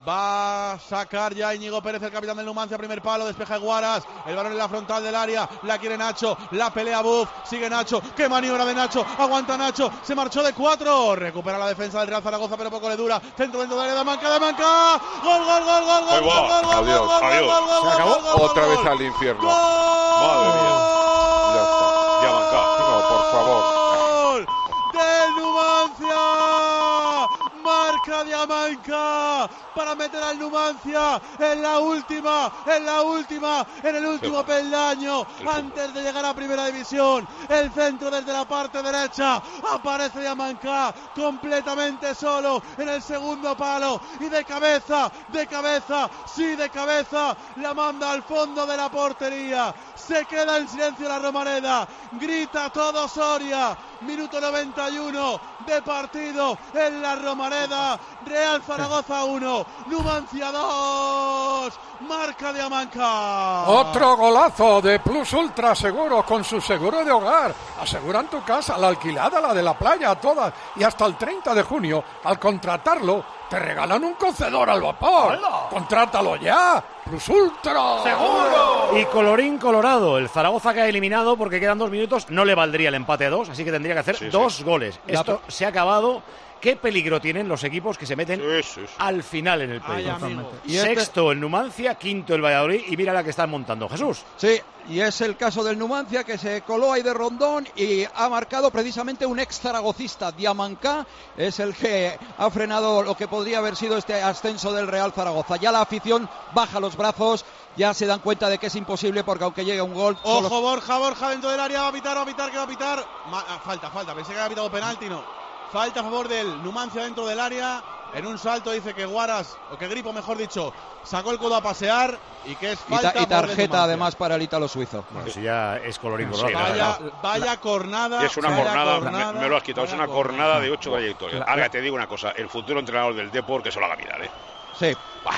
Va a sacar ya Íñigo Pérez, el capitán del Numancia, primer palo, despeja Guaras, el balón en la frontal del área, la quiere Nacho, la pelea Buff, sigue Nacho, qué maniobra de Nacho, aguanta Nacho, se marchó de 4, recupera la defensa del Real Zaragoza, pero poco le dura, centro dentro del área de Manca, gol, gol, gol, gol, gol, gol, adiós, Se acabó otra vez al infierno. Madre mía. Ya está. Ya Manca. No, por favor. Del Numancia, marca Diamanca para meter al Numancia en el último peldaño antes de llegar a primera división. El centro desde la parte derecha, aparece Diamanca completamente solo en el segundo palo y de cabeza, la manda al fondo de la portería. Se queda en silencio la Romareda, grita todo Soria. Minuto 91 de partido en la Romareda. Real Zaragoza 1, Numancia 2, marca Diamanca. Otro golazo de Plus Ultra Seguros con su seguro de hogar. Aseguran tu casa, la alquilada, la de la playa, todas. Y hasta el 30 de junio, al contratarlo, te regalan un cocedor al vapor. ¡Hola! ¡Contrátalo ya! ¡Plus Ultra! ¡Seguro! Y colorín colorado, el Zaragoza que ha eliminado porque quedan 2 minutos, no le valdría el empate a 2, así que tendría que hacer 2 goles. Esto se ha acabado. ¿Qué peligro tienen los equipos que se meten al final en el playoff? Sexto el Numancia, quinto el Valladolid y mira la que están montando. Jesús. Sí, y es el caso del Numancia que se coló ahí de rondón y ha marcado precisamente un ex zaragocista. Diamanca es el que ha frenado lo que podría haber sido este ascenso del Real Zaragoza. Ya la afición baja los brazos, ya se dan cuenta de que es imposible porque aunque llegue un gol... Ojo, Borja dentro del área, va a pitar, ¿qué va a pitar? Falta, pensé que había pitado penalti, no. Falta a favor del Numancia dentro del área. En un salto dice que Guaras, o que Gripo mejor dicho, sacó el codo a pasear y que es falta. Y tarjeta además para el ítalo suizo. Bueno, si ya es colorín colorado. Vaya cornada. Es una cornada, me lo has quitado, es una cornada de 8 trayectorias. Ahora te digo una cosa, el futuro entrenador del Depor que se lo haga mirar, Sí.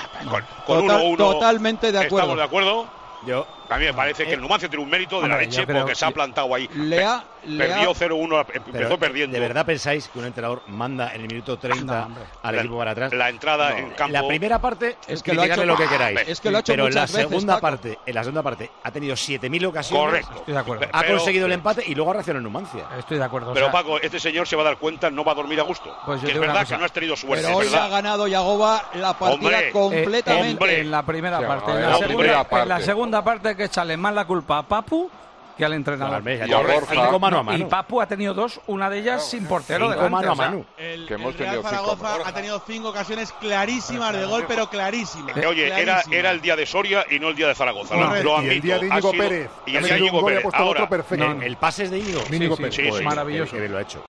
Con 1-1. Totalmente de acuerdo. ¿Estamos de acuerdo? A mí me parece que el Numancia tiene un mérito de la leche porque se ha plantado ahí. Perdió 0-1, empezó perdiendo. ¿De verdad pensáis que un entrenador manda en el minuto 30 al equipo para atrás? La entrada en campo. La primera parte es que criticarle lo que queráis. Pero en la segunda parte ha tenido 7.000 ocasiones. Correcto. Estoy de acuerdo. Ha conseguido el empate y luego ha reaccionado el Numancia. Estoy de acuerdo. Pero Paco, este señor se va a dar cuenta, no va a dormir a gusto. Pues es verdad que no has tenido suerte. Pero hoy ha ganado Yagoba la partida completamente. En la primera parte. En la segunda parte hay que echarle más la culpa a Papu que al entrenador. Y Papu ha tenido 2, una de ellas sin portero delante. Mano a mano. El Real Zaragoza ha tenido 5 ocasiones clarísimas de gol, pero clarísimas. Oye, era el día de Soria y no el día de Zaragoza. Lo admito. Y el día de Íñigo Pérez. Y el día de Íñigo Pérez. El pase es de Íñigo. Íñigo Pérez. Sí, maravilloso. Que lo ha hecho.